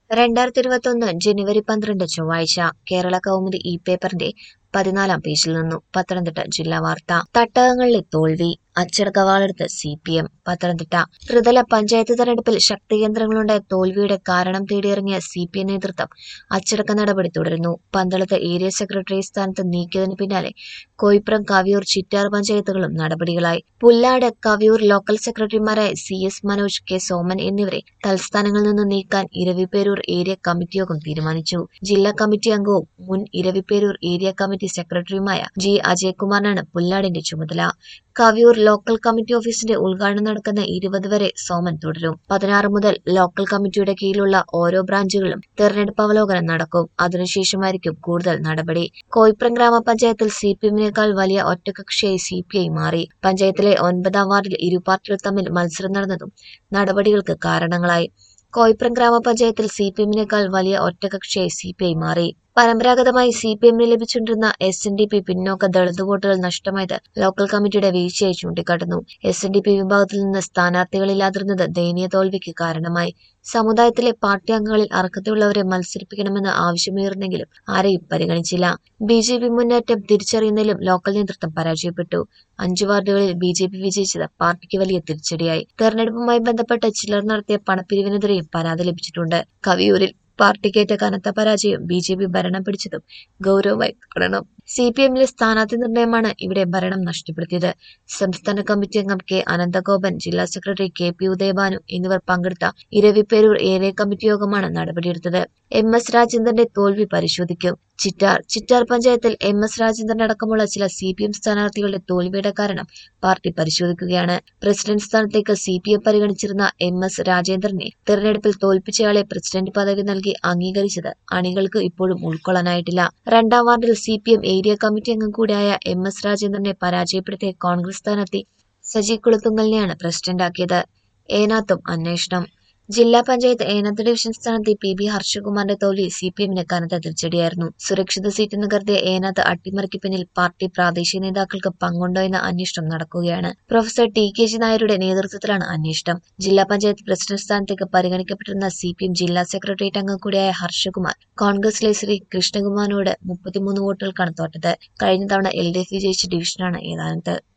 2021 ജനുവരി 12 ചൊവ്വാഴ്ച കേരള കൗമുദി പേപ്പറിന്റെ 14-ാം പേജിൽ നിന്നു പത്തനംതിട്ട ജില്ലാ വാർത്ത. തട്ടകങ്ങളിലെ തോൽവി, അച്ചടക്കവാളെടുത്ത് CPM. പത്തനംതിട്ട ത്രിതല പഞ്ചായത്ത് തെരഞ്ഞെടുപ്പിൽ ശക്തികേന്ദ്രങ്ങളുണ്ടായ തോൽവിയുടെ കാരണം തേടിയിറങ്ങിയ CPM നേതൃത്വം അച്ചടക്ക നടപടി തുടരുന്നു. പന്തളത്ത് ഏരിയ സെക്രട്ടറി സ്ഥാനത്ത് നീക്കിയതിനു പിന്നാലെ കോയിപ്രം, കവിയൂർ, ചിറ്റാർ പഞ്ചായത്തുകളും നടപടികളായി. പുല്ലാട്, കവിയൂർ ലോക്കൽ സെക്രട്ടറിമാരായ CS മനോജ്, K സോമൻ എന്നിവരെ തൽസ്ഥാനങ്ങളിൽ നിന്ന് നീക്കാൻ ഇരവിപേരൂർ ഏരിയ കമ്മിറ്റി യോഗം തീരുമാനിച്ചു. ജില്ലാ കമ്മിറ്റി അംഗവും മുൻ ഇരവിപേരൂർ ഏരിയ കമ്മിറ്റി സെക്രട്ടറിയുമായ G അജയകുമാറിനാണ് പുല്ലാടിന്റെ ചുമതല. കവിയൂർ ലോക്കൽ കമ്മിറ്റി ഓഫീസിന്റെ ഉദ്ഘാടനം നടക്കുന്ന 20 വരെ സോമൻ തുടരും. 16 മുതൽ ലോക്കൽ കമ്മിറ്റിയുടെ കീഴിലുള്ള ഓരോ ബ്രാഞ്ചുകളിലും തെരഞ്ഞെടുപ്പ് അവലോകനം നടക്കും. അതിനുശേഷമായിരിക്കും കൂടുതൽ നടപടി. കോയിപ്രം ഗ്രാമപഞ്ചായത്തിൽ CPM-നേക്കാൾ വലിയ ഒറ്റകക്ഷിയായി CPI മാറി. പഞ്ചായത്തിലെ 9-ാം വാർഡിൽ ഇരു പാർട്ടികൾ തമ്മിൽ മത്സരം നടന്നതും നടപടികൾക്ക് കാരണങ്ങളായി. കോയിപ്രം ഗ്രാമപഞ്ചായത്തിൽ CPM-നേക്കാൾ വലിയ ഒറ്റകക്ഷിയായി CPI മാറി. പരമ്പരാഗതമായി CPM-ന് ലഭിച്ചുകൊണ്ടിരുന്ന SNDP പിന്നോക്ക ദളിത് വോട്ടുകൾ നഷ്ടമായത് ലോക്കൽ കമ്മിറ്റിയുടെ വീഴ്ചയായി ചൂണ്ടിക്കാട്ടുന്നു. SNDP വിഭാഗത്തിൽ നിന്ന് സ്ഥാനാർത്ഥികളില്ലാതിരുന്നത് ദയനീയ തോൽവിക്ക് കാരണമായി. സമുദായത്തിലെ പാർട്ടി അംഗങ്ങളിൽ അർഹതയുള്ളവരെ മത്സരിപ്പിക്കണമെന്ന് ആവശ്യമുയർന്നെങ്കിലും ആരെയും പരിഗണിച്ചില്ല. BJP മുന്നേറ്റം തിരിച്ചറിയുന്നതിലും ലോക്കൽ നേതൃത്വം പരാജയപ്പെട്ടു. 5 വാർഡുകളിൽ BJP വിജയിച്ചത് പാർട്ടിക്ക് വലിയ തിരിച്ചടിയായി. തെരഞ്ഞെടുപ്പുമായി ബന്ധപ്പെട്ട് ചിലർ നടത്തിയ പണപ്പിരിവിനെതിരെയും പരാതി ലഭിച്ചിട്ടുണ്ട്. കവിയൂരിൽ പാർട്ടിക്കേറ്റ കനത്ത പരാജയം BJP ഭരണം പിടിച്ചതും ഗൗരവമായി കാണണം. CPM-ലെ സ്ഥാനാർത്ഥി നിർണയമാണ് ഇവിടെ ഭരണം നഷ്ടപ്പെടുത്തിയത്. സംസ്ഥാന കമ്മിറ്റി അംഗം K അനന്തഗോപൻ, ജില്ലാ സെക്രട്ടറി KP ഉദയഭാനു എന്നിവർ പങ്കെടുത്ത ഇരവിപേരൂർ ഏരിയ കമ്മിറ്റി യോഗമാണ് നടപടിയെടുത്തത്. MS രാജേന്ദ്രന്റെ തോൽവി പരിശോധിക്കും. ചിറ്റാർ പഞ്ചായത്തിൽ MS രാജേന്ദ്രൻ അടക്കമുള്ള ചില CPM സ്ഥാനാർത്ഥികളുടെ തോൽവിയുടെ കാരണം പാർട്ടി പരിശോധിക്കുകയാണ്. പ്രസിഡന്റ് സ്ഥാനത്തേക്ക് CPM പരിഗണിച്ചിരുന്ന MS രാജേന്ദ്രനെ തെരഞ്ഞെടുപ്പിൽ തോൽപ്പിച്ചയാളെ പ്രസിഡന്റ് പദവി നൽകി അംഗീകരിച്ചത് അണികൾക്ക് ഇപ്പോഴും ഉൾക്കൊള്ളാനായിട്ടില്ല. 2-ാം വാർഡിൽ CPM ഏരിയ കമ്മിറ്റി അംഗം കൂടിയായ MS രാജേന്ദ്രനെ പരാജയപ്പെടുത്തിയ കോൺഗ്രസ് സ്ഥാനാർത്ഥി സജി കുളത്തുങ്കലിനെയാണ് പ്രസിഡന്റാക്കിയത്. ഏനാത്തും അന്വേഷണം. ജില്ലാ പഞ്ചായത്ത് ഏനാത്ത് ഡിവിഷൻ സ്ഥാനാർത്ഥി PB ഹർഷകുമാറിന്റെ തോൽവി CPM-ന് കനത്ത തിരിച്ചടിയായിരുന്നു. സുരക്ഷിത സീറ്റെന്ന് കരുതിയ ഏനാത്ത് അട്ടിമറിക്ക് പിന്നിൽ പാർട്ടി പ്രാദേശിക നേതാക്കൾക്ക് പങ്കുണ്ടോ എന്ന അന്വേഷണം നടക്കുകയാണ്. പ്രൊഫസർ TKG നായരുടെ നേതൃത്വത്തിലാണ് അന്വേഷണം. ജില്ലാ പഞ്ചായത്ത് പ്രസിഡന്റ് സ്ഥാനത്തേക്ക് പരിഗണിക്കപ്പെട്ടിരുന്ന CPM ജില്ലാ സെക്രട്ടേറിയറ്റ് അംഗം കൂടിയായ ഹർഷകുമാർ കോൺഗ്രസിലെ ശ്രീ കൃഷ്ണകുമാറിനോട് 33 വോട്ടുകൾക്കാണ് തോറ്റത്. കഴിഞ്ഞ തവണ LDF വിജയിച്ച ഡിവിഷനാണ് ഏനാത്ത്.